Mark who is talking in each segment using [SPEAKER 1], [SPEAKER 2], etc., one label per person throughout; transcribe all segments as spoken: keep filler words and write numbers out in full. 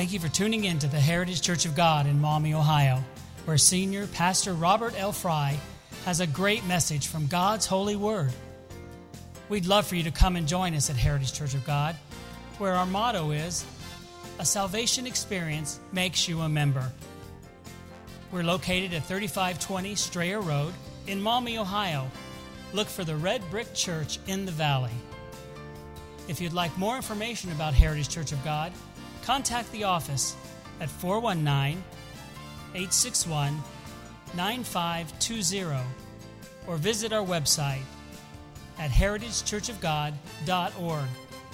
[SPEAKER 1] Thank you for tuning in to the Heritage Church of God in Maumee, Ohio, where Senior Pastor Robert L. Fry has a great message from God's holy word. We'd love for you to come and join us at Heritage Church of God, where our motto is, a salvation experience makes you a member. We're located at thirty-five twenty Strayer Road in Maumee, Ohio. Look for the Red Brick Church in the valley. If you'd like more information about Heritage Church of God, contact the office at four one nine, eight six one, nine five two zero or visit our website at heritage church of god dot org.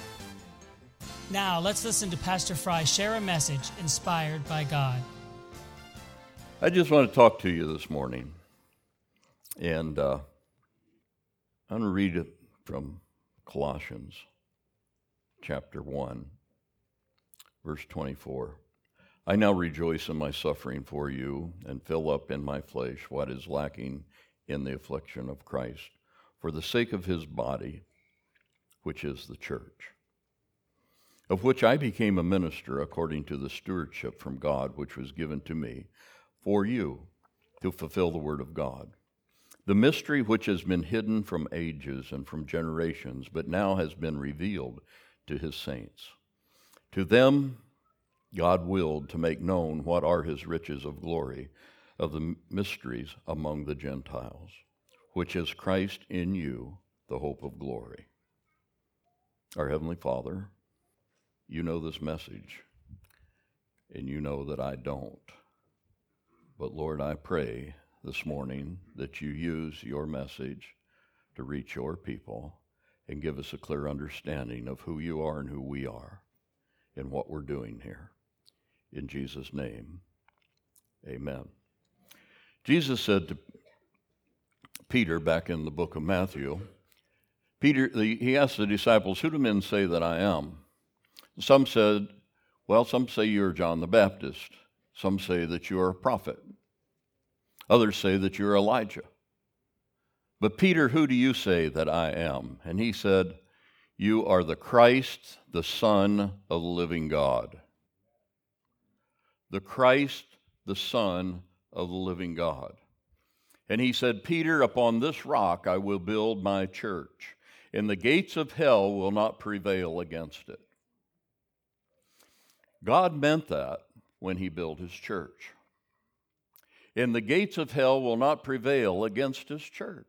[SPEAKER 1] Now, let's listen to Pastor Fry share a message inspired by God.
[SPEAKER 2] I just want to talk to you this morning, and uh, I'm going to read it from Colossians chapter one. Verse twenty-four, I now rejoice in my suffering for you and fill up in my flesh what is lacking in the affliction of Christ for the sake of his body, which is the church, of which I became a minister according to the stewardship from God which was given to me for you to fulfill the word of God, the mystery which has been hidden from ages and from generations, but now has been revealed to his saints. To them, God willed to make known what are his riches of glory, of the mysteries among the Gentiles, which is Christ in you, the hope of glory. Our Heavenly Father, you know this message, and you know that I don't. But Lord, I pray this morning that you use your message to reach your people and give us a clear understanding of who you are and who we are, in what we're doing here. In Jesus' name, amen. Jesus said to Peter back in the book of Matthew, Peter, the, he asked the disciples, who do men say that I am? Some said, well, some say you're John the Baptist. Some say that you're a prophet. Others say that you're Elijah. But Peter, who do you say that I am? And he said, you are the Christ, the Son of the living God. The Christ, the Son of the living God. And he said, Peter, upon this rock I will build my church, and the gates of hell will not prevail against it. God meant that when he built his church. And the gates of hell will not prevail against his church.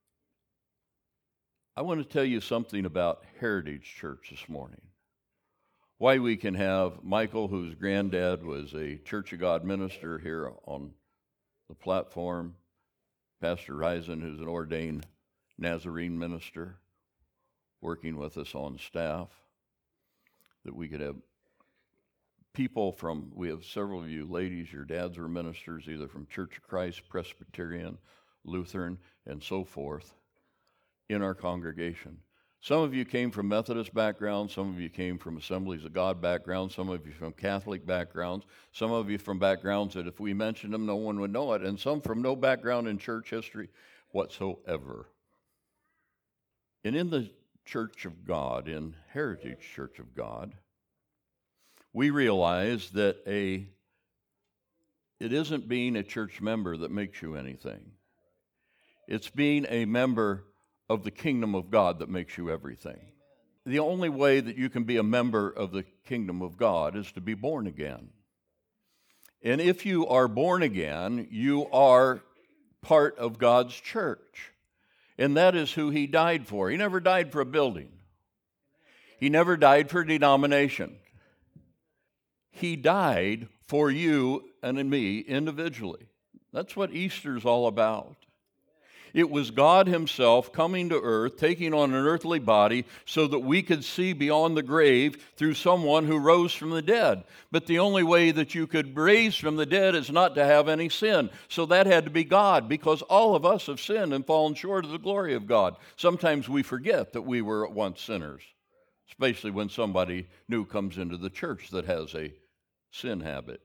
[SPEAKER 2] I want to tell you something about Heritage Church this morning. Why we can have Michael, whose granddad was a Church of God minister here on the platform, Pastor Risen, who's an ordained Nazarene minister, working with us on staff, that we could have people from, we have several of you ladies, your dads were ministers, either from Church of Christ, Presbyterian, Lutheran, and so forth, in our congregation. Some of you came from Methodist backgrounds, some of you came from Assemblies of God backgrounds, some of you from Catholic backgrounds, some of you from backgrounds that if we mentioned them, no one would know it, and some from no background in church history whatsoever. And in the Church of God, in Heritage Church of God, we realize that a it isn't being a church member that makes you anything. It's being a member of the kingdom of God that makes you everything. The only way that you can be a member of the kingdom of God is to be born again. And if you are born again, you are part of God's church. And that is who he died for. He never died for a building. He never died for a denomination. He died for you and me individually. That's what Easter's all about. It was God himself coming to earth, taking on an earthly body so that we could see beyond the grave through someone who rose from the dead. But the only way that you could raise from the dead is not to have any sin. So that had to be God, because all of us have sinned and fallen short of the glory of God. Sometimes we forget that we were at once sinners, especially when somebody new comes into the church that has a sin habit.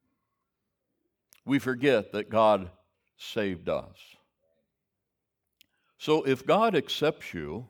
[SPEAKER 2] We forget that God saved us. So if God accepts you,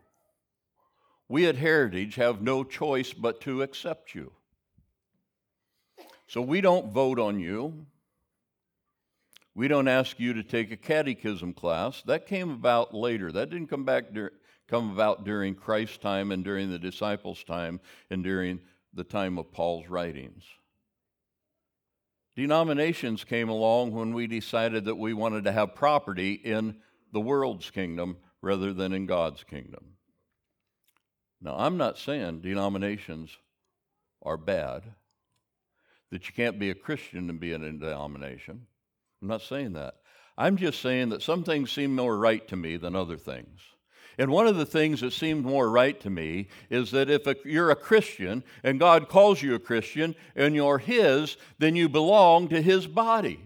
[SPEAKER 2] we at Heritage have no choice but to accept you. So we don't vote on you. We don't ask you to take a catechism class. That came about later. That didn't come back dur- come about during Christ's time and during the disciples' time and during the time of Paul's writings. Denominations came along when we decided that we wanted to have property in the world's kingdom rather than in God's kingdom. Now, I'm not saying denominations are bad, that you can't be a Christian and be in a denomination. I'm not saying that. I'm just saying that some things seem more right to me than other things. And one of the things that seemed more right to me is that if a, you're a Christian and God calls you a Christian and you're His, then you belong to His body.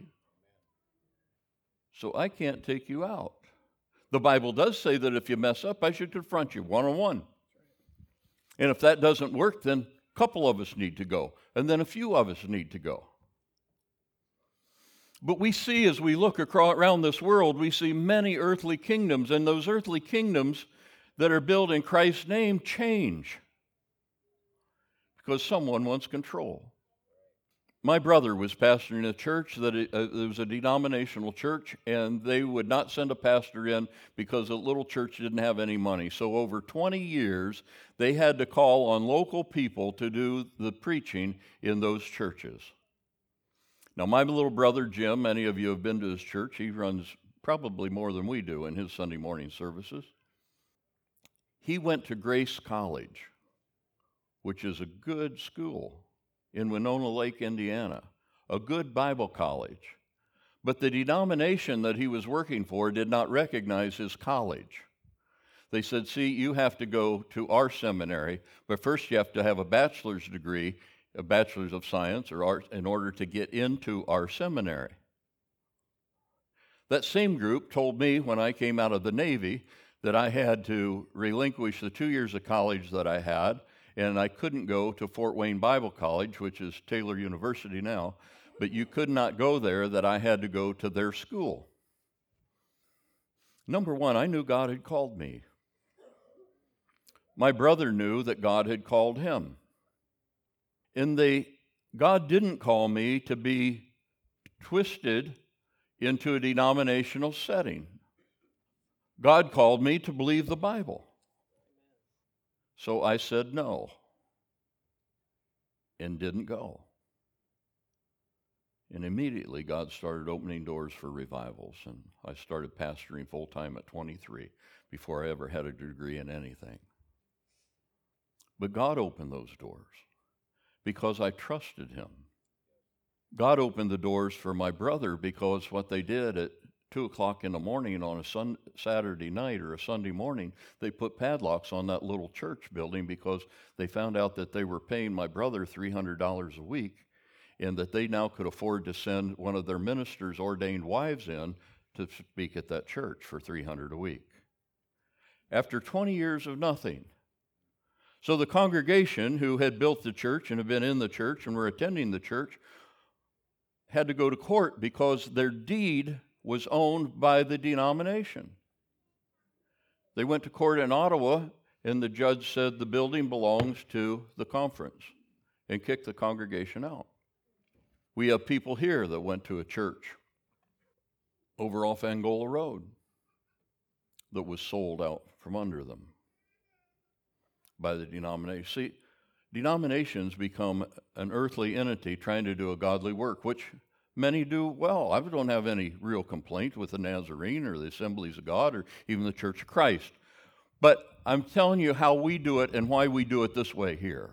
[SPEAKER 2] So I can't take you out. The Bible does say that if you mess up, I should confront you one-on-one. And if that doesn't work, then a couple of us need to go, and then a few of us need to go. But we see, as we look across, around this world, we see many earthly kingdoms, and those earthly kingdoms that are built in Christ's name change because someone wants control. My brother was pastoring a church that it, uh, it was a denominational church, and they would not send a pastor in because the little church didn't have any money. So over twenty years, they had to call on local people to do the preaching in those churches. Now, my little brother, Jim, many of you have been to his church. He runs probably more than we do in his Sunday morning services. He went to Grace College, which is a good school in Winona Lake, Indiana, a good Bible college. But the denomination that he was working for did not recognize his college. They said, see, you have to go to our seminary, but first you have to have a bachelor's degree, a bachelor's of science or art, in order to get into our seminary. That same group told me when I came out of the Navy that I had to relinquish the two years of college that I had, and I couldn't go to Fort Wayne Bible College, which is Taylor University now, but you could not go there, that I had to go to their school. Number one, I knew God had called me. My brother knew that God had called him. And they, God didn't call me to be twisted into a denominational setting. God called me to believe the Bible. So I said no and didn't go. And immediately God started opening doors for revivals, and I started pastoring full-time at twenty-three before I ever had a degree in anything. But God opened those doors because I trusted Him. God opened the doors for my brother because what they did at two o'clock in the morning on a sun, Saturday night or a Sunday morning, they put padlocks on that little church building because they found out that they were paying my brother three hundred dollars a week, and that they now could afford to send one of their ministers' ordained wives in to speak at that church for three hundred dollars a week. After twenty years of nothing. So the congregation who had built the church and had been in the church and were attending the church had to go to court because their deed was owned by the denomination. They went to court in Ottawa, and the judge said the building belongs to the conference and kicked the congregation out. We have people here that went to a church over off Angola Road that was sold out from under them by the denomination. See, denominations become an earthly entity trying to do a godly work, which many do well. I don't have any real complaint with the Nazarene or the Assemblies of God or even the Church of Christ. But I'm telling you how we do it and why we do it this way here.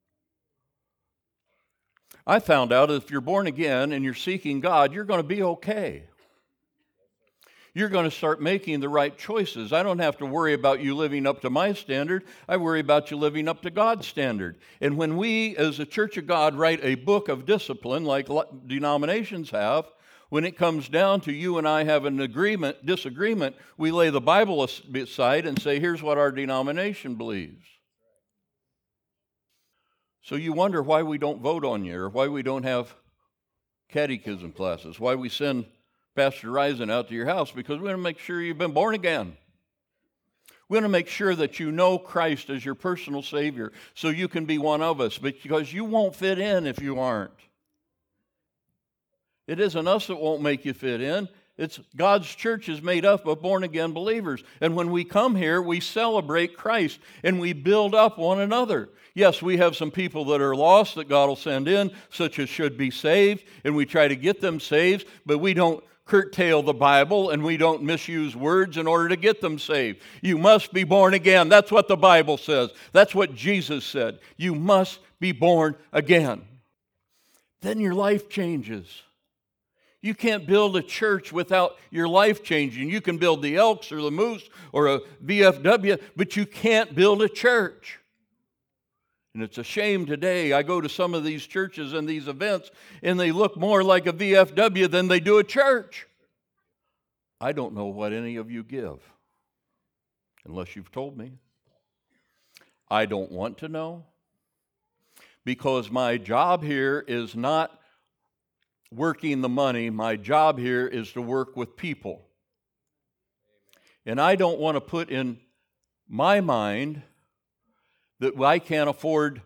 [SPEAKER 2] I found out if you're born again and you're seeking God, you're going to be okay. You're going to start making the right choices. I don't have to worry about you living up to my standard. I worry about you living up to God's standard. And when we, as a Church of God, write a book of discipline like denominations have, when it comes down to you and I have an agreement, disagreement, we lay the Bible aside and say, here's what our denomination believes. So you wonder why we don't vote on you, or why we don't have catechism classes, why we send Pastor Risen out to your house, because we want to make sure you've been born again. We want to make sure that you know Christ as your personal Savior so you can be one of us, because you won't fit in if you aren't. It isn't us that won't make you fit in. It's God's church is made up of born-again believers. And when we come here, we celebrate Christ and we build up one another. Yes, we have some people that are lost that God will send in, such as should be saved, and we try to get them saved, but we don't curtail the Bible and we don't misuse words in order to get them saved. You must be born again. That's what the Bible says. That's what Jesus said. You must be born again. Then your life changes. You can't build a church without your life changing. You can build the Elks or the Moose or a V F W, but you can't build a church. And it's a shame today. I go to some of these churches and these events, and they look more like a V F W than they do a church. I don't know what any of you give, unless you've told me. I don't want to know, because my job here is not working the money. My job here is to work with people. And I don't want to put in my mind that I can't afford,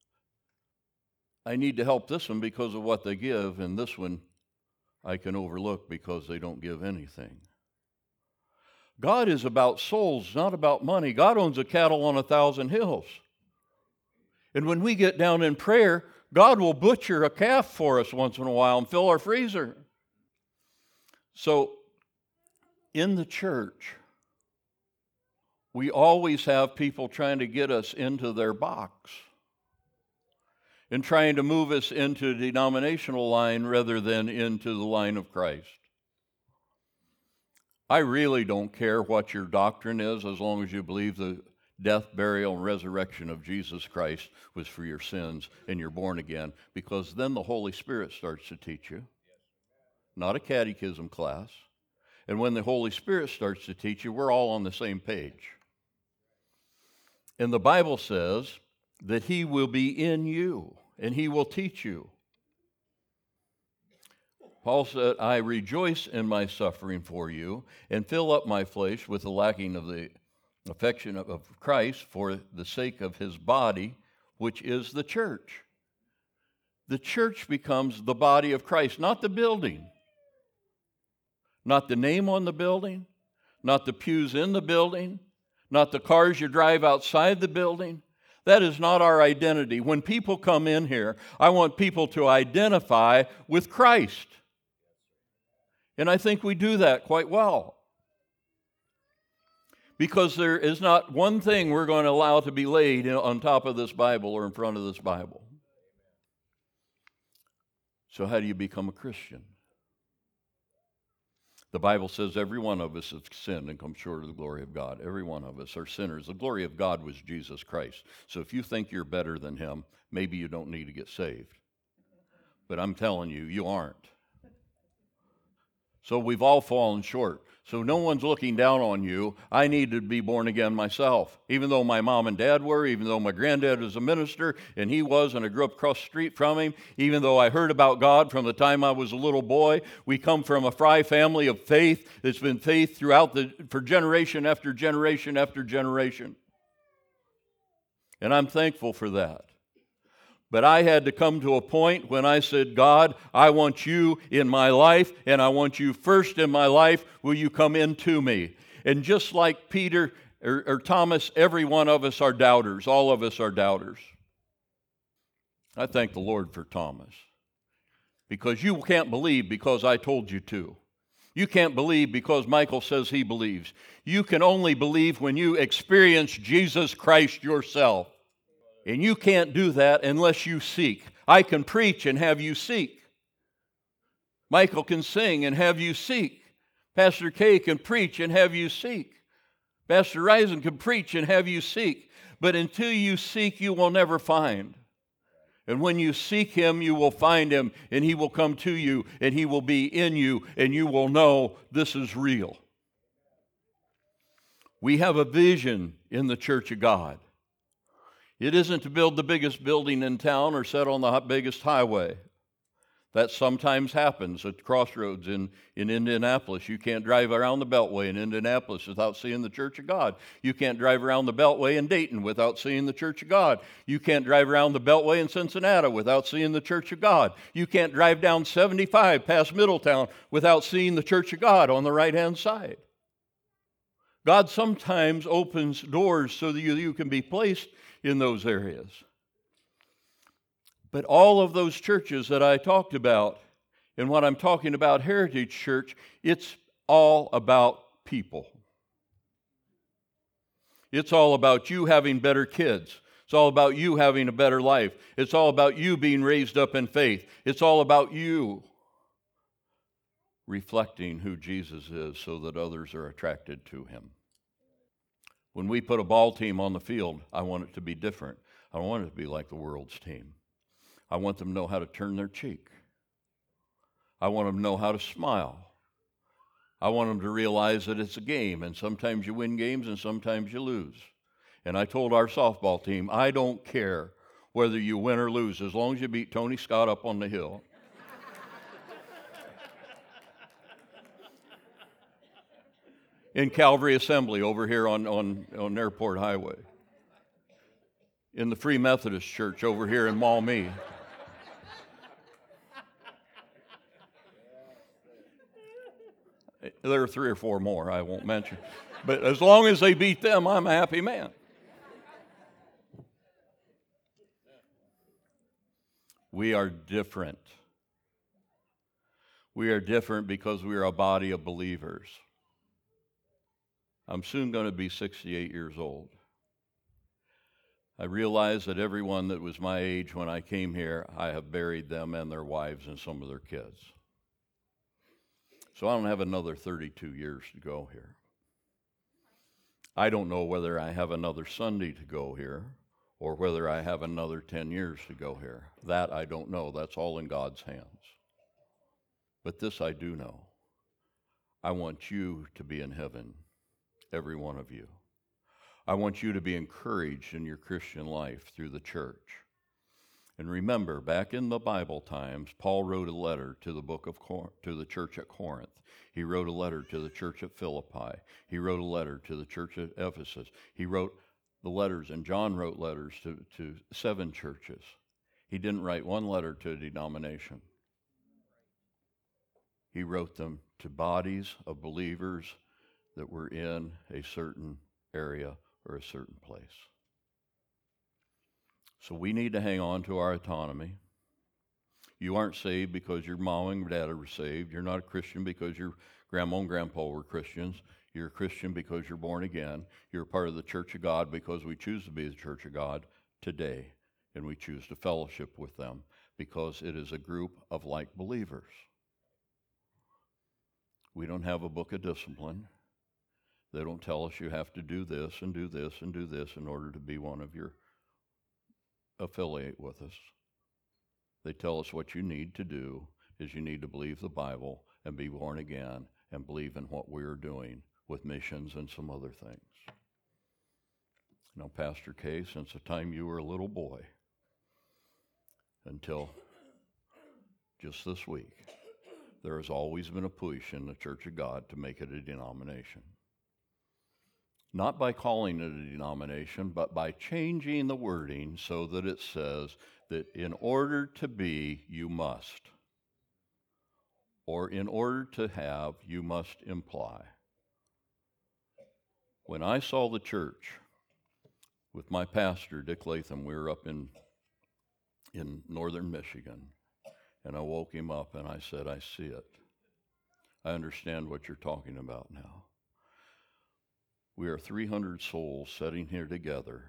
[SPEAKER 2] I need to help this one because of what they give, and this one I can overlook because they don't give anything. God is about souls, not about money. God owns a cattle on a thousand hills. And when we get down in prayer, God will butcher a calf for us once in a while and fill our freezer. So, in the church, we always have people trying to get us into their box and trying to move us into a denominational line rather than into the line of Christ. I really don't care what your doctrine is as long as you believe the death, burial, and resurrection of Jesus Christ was for your sins and you're born again, because then the Holy Spirit starts to teach you, not a catechism class. And when the Holy Spirit starts to teach you, we're all on the same page. And the Bible says that He will be in you and He will teach you. Paul said, I rejoice in my suffering for you and fill up my flesh with the lacking of the affection of Christ for the sake of His body, which is the church. The church becomes the body of Christ, not the building, not the name on the building, not the pews in the building, not the cars you drive outside the building. That is not our identity. When people come in here, I want people to identify with Christ. And I think we do that quite well. Because there is not one thing we're going to allow to be laid on top of this Bible or in front of this Bible. So how do you become a Christian? The Bible says every one of us has sinned and come short of the glory of God. Every one of us are sinners. The glory of God was Jesus Christ. So if you think you're better than Him, maybe you don't need to get saved. But I'm telling you, you aren't. So we've all fallen short. So no one's looking down on you. I need to be born again myself. Even though my mom and dad were, even though my granddad was a minister, and he was, and I grew up across the street from him, even though I heard about God from the time I was a little boy. We come from a Fry family of faith that's been faith throughout the, for generation after generation after generation. And I'm thankful for that. But I had to come to a point when I said, God, I want you in my life, and I want you first in my life. Will you come into me? And just like Peter or, or Thomas, every one of us are doubters. All of us are doubters. I thank the Lord for Thomas. Because you can't believe because I told you to. You can't believe because Michael says he believes. You can only believe when you experience Jesus Christ yourself. And you can't do that unless you seek. I can preach and have you seek. Michael can sing and have you seek. Pastor Kay can preach and have you seek. Pastor Risen can preach and have you seek. But until you seek, you will never find. And when you seek Him, you will find Him, and He will come to you, and He will be in you, and you will know this is real. We have a vision in the Church of God. It isn't to build the biggest building in town or set on the biggest highway. That sometimes happens at crossroads in, in Indianapolis. You can't drive around the Beltway in Indianapolis without seeing the Church of God. You can't drive around the Beltway in Dayton without seeing the Church of God. You can't drive around the Beltway in Cincinnati without seeing the Church of God. You can't drive down seventy-five past Middletown without seeing the Church of God on the right-hand side. God sometimes opens doors so that you, you can be placed in those areas. But all of those churches that I talked about, and what I'm talking about, Heritage Church, it's all about people. It's all about you having better kids. It's all about you having a better life. It's all about you being raised up in faith. It's all about you reflecting who Jesus is so that others are attracted to him. When we put a ball team on the field, I want it to be different. I don't want it to be like the world's team. I want them to know how to turn their cheek. I want them to know how to smile. I want them to realize that it's a game, and sometimes you win games and sometimes you lose. And I told our softball team, I don't care whether you win or lose, as long as you beat Tony Scott up on the hill. In Calvary Assembly over here on, on, on Airport Highway. In the Free Methodist Church over here in Maumee. There are three or four more I won't mention. But as long as they beat them, I'm a happy man. We are different. We are different because we are a body of believers. I'm soon going to be sixty-eight years old. I realize that everyone that was my age when I came here, I have buried them and their wives and some of their kids. So I don't have another thirty-two years to go here. I don't know whether I have another Sunday to go here or whether I have another ten years to go here. That I don't know. That's all in God's hands. But this I do know. I want you to be in heaven, every one of you. I want you to be encouraged in your Christian life through the church. And remember, back in the Bible times, Paul wrote a letter to the book of Cor- to the church at Corinth. He wrote a letter to the church at Philippi. He wrote a letter to the church at Ephesus. He wrote the letters, and John wrote letters to, to seven churches. He didn't write one letter to a denomination. He wrote them to bodies of believers that were in a certain area or a certain place. So we need to hang on to our autonomy. You aren't saved because your mom and dad are saved. You're not a Christian because your grandma and grandpa were Christians. You're a Christian because you're born again. You're a part of the Church of God because we choose to be the Church of God today, and we choose to fellowship with them because it is a group of like believers. We don't have a book of discipline. They don't tell us you have to do this and do this and do this in order to be one of your affiliate with us. They tell us what you need to do is you need to believe the Bible and be born again and believe in what we're doing with missions and some other things. Now, Pastor Kay, since the time you were a little boy until just this week, there has always been a push in the Church of God to make it a denomination. Not by calling it a denomination, but by changing the wording so that it says that in order to be, you must. Or in order to have, you must imply. When I saw the church with my pastor, Dick Latham, we were up in, in northern Michigan, and I woke him up and I said, I see it. I understand what you're talking about now. We are three hundred souls sitting here together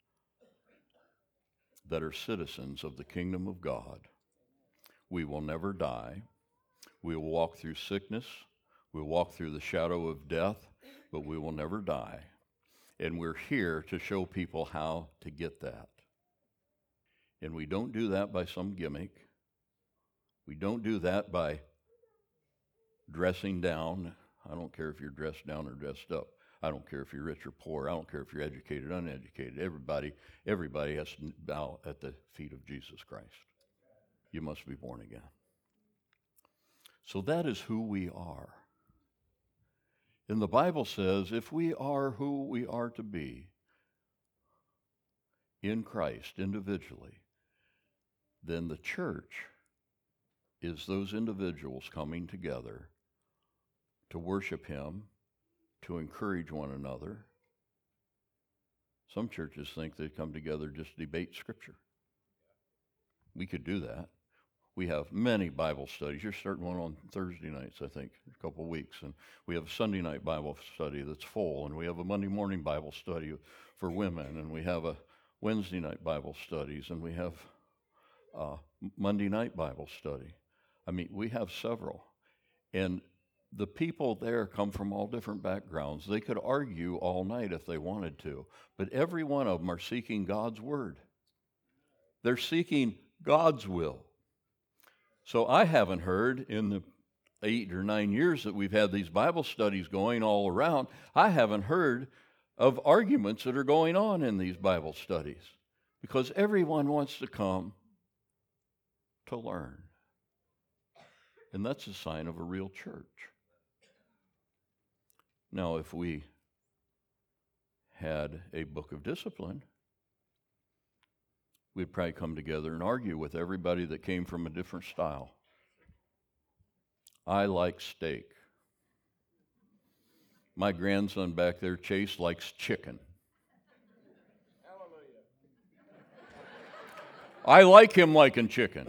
[SPEAKER 2] that are citizens of the kingdom of God. We will never die. We will walk through sickness. We'll walk through the shadow of death, but we will never die. And we're here to show people how to get that. And we don't do that by some gimmick. We don't do that by dressing down. I don't care if you're dressed down or dressed up. I don't care if you're rich or poor. I don't care if you're educated or uneducated. Everybody, everybody has to bow at the feet of Jesus Christ. You must be born again. So that is who we are. And the Bible says if we are who we are to be in Christ individually, then the church is those individuals coming together to worship Him, to encourage one another. Some churches think they come together just to debate Scripture. We could do that. We have many Bible studies. You're starting one on Thursday nights, I think, a couple of weeks. And we have a Sunday night Bible study that's full. And we have a Monday morning Bible study for women. And we have a Wednesday night Bible studies. And we have a Monday night Bible study. I mean, we have several. And the people there come from all different backgrounds. They could argue all night if they wanted to. But every one of them are seeking God's word. They're seeking God's will. So I haven't heard in the eight or nine years that we've had these Bible studies going all around, I haven't heard of arguments that are going on in these Bible studies because everyone wants to come to learn. And that's a sign of a real church. Now, if we had a book of discipline, we'd probably come together and argue with everybody that came from a different style. I like steak. My grandson back there, Chase, likes chicken. Hallelujah. I like him liking chicken.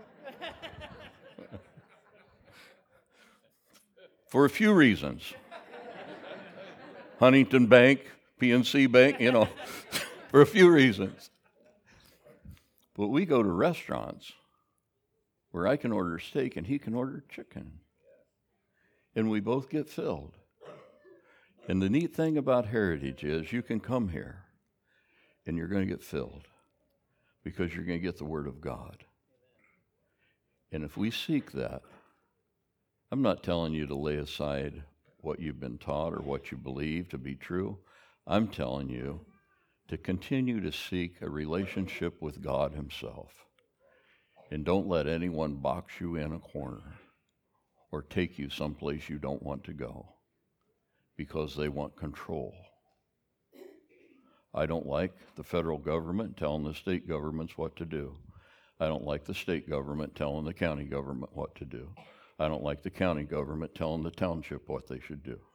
[SPEAKER 2] For a few reasons. Huntington Bank, P N C Bank, you know, for a few reasons. But we go to restaurants where I can order steak and he can order chicken. And we both get filled. And the neat thing about Heritage is you can come here and you're going to get filled because you're going to get the Word of God. And if we seek that, I'm not telling you to lay aside what you've been taught or what you believe to be true. I'm telling you to continue to seek a relationship with God Himself. And don't let anyone box you in a corner or take you someplace you don't want to go because they want control. I don't like the federal government telling the state governments what to do. I don't like the state government telling the county government what to do. I don't like the county government telling the township what they should do.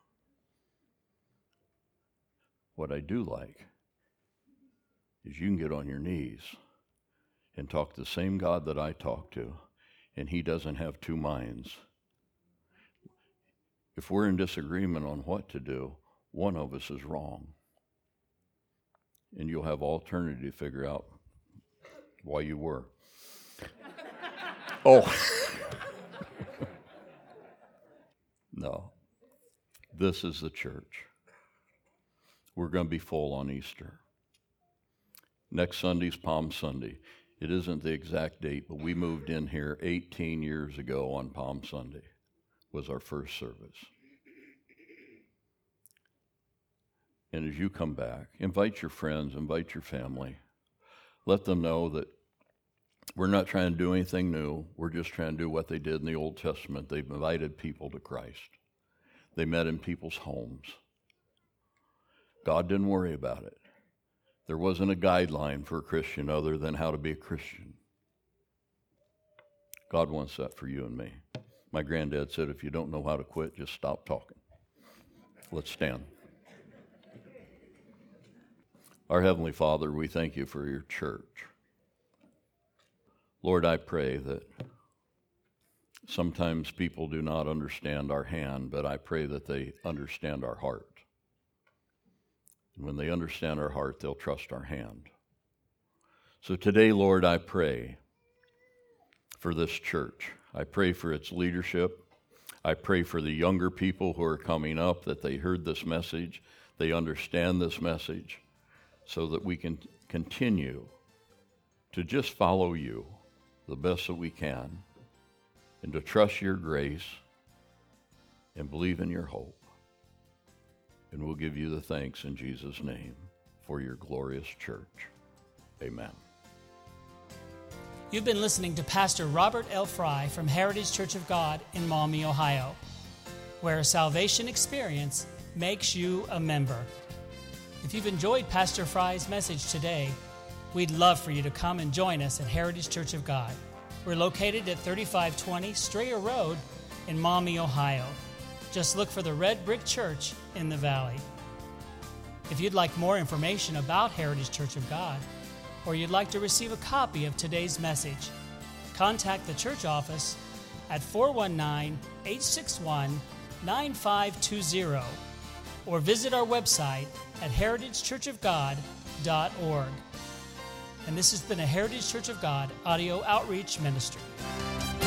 [SPEAKER 2] What I do like is you can get on your knees and talk to the same God that I talk to, and He doesn't have two minds. If we're in disagreement on what to do, one of us is wrong. And you'll have alternative to figure out why you were. Oh. No. This is the church. We're going to be full on Easter. Next Sunday's Palm Sunday. It isn't the exact date, but we moved in here eighteen years ago on Palm Sunday was our first service. And as you come back, invite your friends, invite your family. Let them know that we're not trying to do anything new. We're just trying to do what they did in the Old Testament. They invited people to Christ. They met in people's homes. God didn't worry about it. There wasn't a guideline for a Christian other than how to be a Christian. God wants that for you and me. My granddad said, if you don't know how to quit, just stop talking. Let's stand. Our Heavenly Father, we thank you for your church. Lord, I pray that sometimes people do not understand our hand, but I pray that they understand our heart. And when they understand our heart, they'll trust our hand. So today, Lord, I pray for this church. I pray for its leadership. I pray for the younger people who are coming up, that they heard this message, they understand this message, so that we can continue to just follow you the best that we can, and to trust your grace and believe in your hope. And we'll give you the thanks in Jesus' name for your glorious church. Amen.
[SPEAKER 1] You've been listening to Pastor Robert L. Fry from Heritage Church of God in Maumee, Ohio, where a salvation experience makes you a member. If you've enjoyed Pastor Fry's message today, we'd love for you to come and join us at Heritage Church of God. We're located at thirty-five twenty Strayer Road in Maumee, Ohio. Just look for the red brick church in the valley. If you'd like more information about Heritage Church of God, or you'd like to receive a copy of today's message, contact the church office at four one nine, eight six one, nine five two zero or visit our website at heritage church of god dot org. And this has been a Heritage Church of God audio outreach ministry.